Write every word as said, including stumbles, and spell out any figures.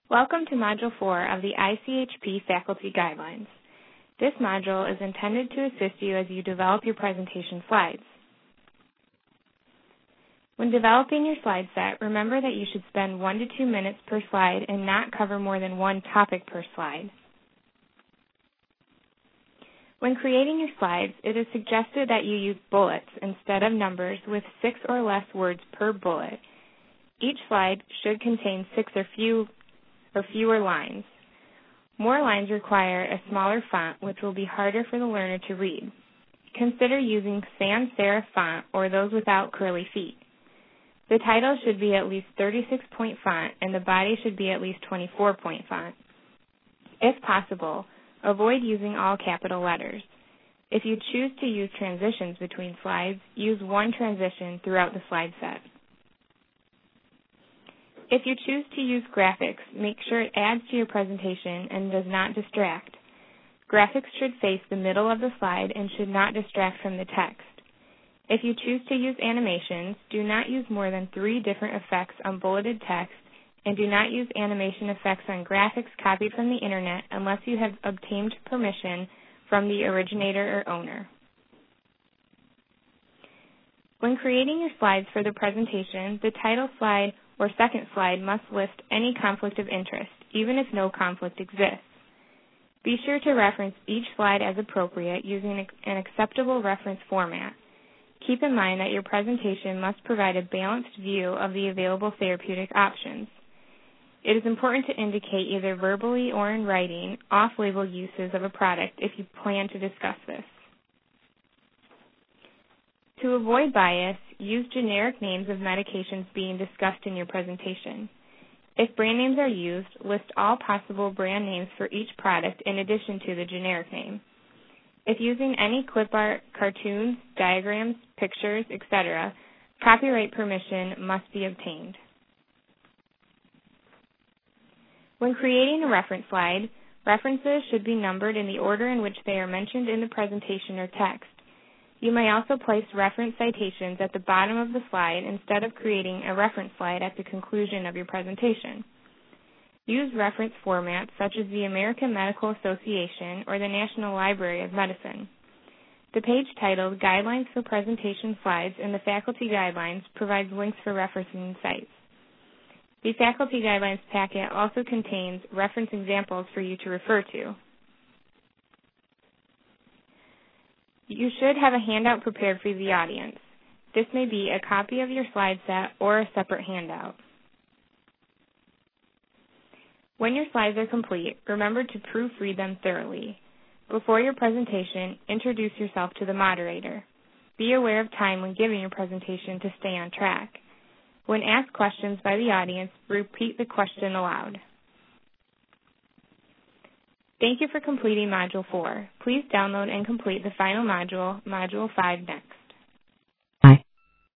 Welcome to Module four of the I C H P Faculty Guidelines. This module is intended to assist you as you develop your presentation slides. When developing your slide set, remember that you should spend one to two minutes per slide and not cover more than one topic per slide. When creating your slides, it is suggested that you use bullets instead of numbers with six or less words per bullet. Each slide should contain six or few or fewer lines. More lines require a smaller font, which will be harder for the learner to read. Consider using sans serif font or those without curly feet. The title should be at least thirty-six point font and the body should be at least twenty-four point font. If possible, avoid using all capital letters. If you choose to use transitions between slides, use one transition throughout the slide set. If you choose to use graphics, make sure it adds to your presentation and does not distract. Graphics should face the middle of the slide and should not distract from the text. If you choose to use animations, do not use more than three different effects on bulleted text, and do not use animation effects on graphics copied from the internet unless you have obtained permission from the originator or owner. When creating your slides for the presentation, the title slide or second slide must list any conflict of interest, even if no conflict exists. Be sure to reference each slide as appropriate using an acceptable reference format. Keep in mind that your presentation must provide a balanced view of the available therapeutic options. It is important to indicate either verbally or in writing off-label uses of a product if you plan to discuss this. To avoid bias, use generic names of medications being discussed in your presentation. If brand names are used, list all possible brand names for each product in addition to the generic name. If using any clip art, cartoons, diagrams, pictures, et cetera, copyright permission must be obtained. When creating a reference slide, references should be numbered in the order in which they are mentioned in the presentation or text. You may also place reference citations at the bottom of the slide instead of creating a reference slide at the conclusion of your presentation. Use reference formats such as the American Medical Association or the National Library of Medicine. The page titled Guidelines for Presentation Slides in the Faculty Guidelines provides links for referencing sites. The Faculty Guidelines packet also contains reference examples for you to refer to. You should have a handout prepared for the audience. This may be a copy of your slide set or a separate handout. When your slides are complete, remember to proofread them thoroughly. Before your presentation, introduce yourself to the moderator. Be aware of time when giving your presentation to stay on track. When asked questions by the audience, repeat the question aloud. Thank you for completing Module four. Please download and complete the final module, Module five, next.